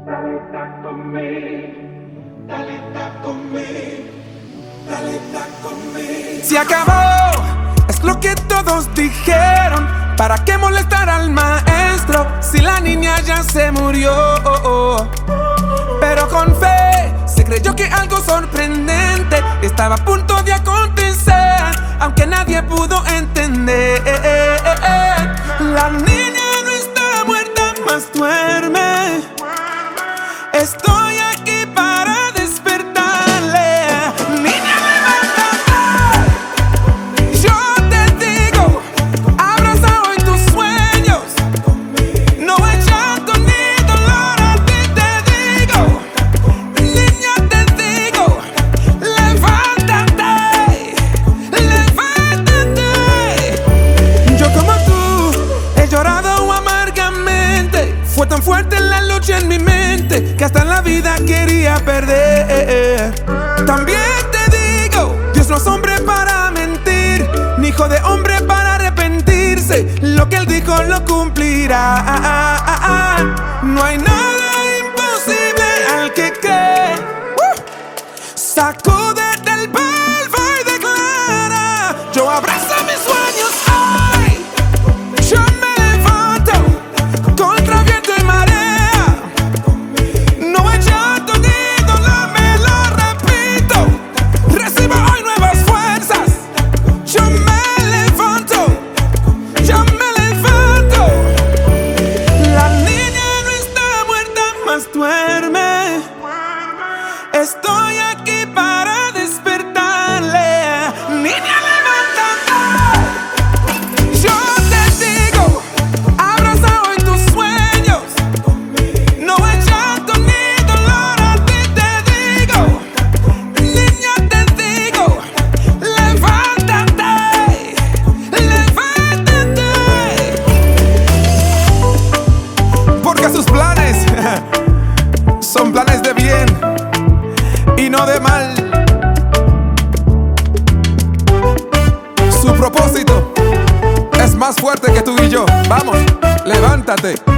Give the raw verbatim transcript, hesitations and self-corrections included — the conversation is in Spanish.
Dale, está conmigo. Dale, está conmigo. Dale, está conmigo. Se acabó, es lo que todos dijeron. ¿Para qué molestar al maestro si la niña ya se murió? Pero con fe se creyó que algo sorprendente estaba a punto de acontecer, aunque nadie pudo entender. La niña no está muerta, más duerme. Estoy aquí para despertarle. Niña, levántate. Yo te digo, abraza hoy tus sueños. No hay llanto ni dolor, a ti te digo. Niña, te digo, levántate. Levántate. Yo como tú he llorado amargamente. Fue tan fuerte la lucha en mi mente que hasta la vida quería perder. También te digo, Dios no es hombre para mentir, ni hijo de hombre para arrepentirse. Lo que él dijo lo cumplirá. No hay nada imposible al que cree. Sacúdete el polvo y declara: yo abrazo mis sueños hoy. Yo me levanto contra viento y marea. No hay llanto ni dolor, me lo repito. Recibo hoy nuevas fuerzas. Yo me levanto, yo me levanto. La niña no está muerta, más duerme. Estoy aquí para despertarle. Niña, levántate. Yo te digo, abraza hoy tus sueños. No hay llanto ni dolor, a ti te digo. Niña, te digo, levántate. Levántate. Porque sus planes son planes de bien y no de mal. Su propósito es más fuerte que tú y yo. Vamos, levántate.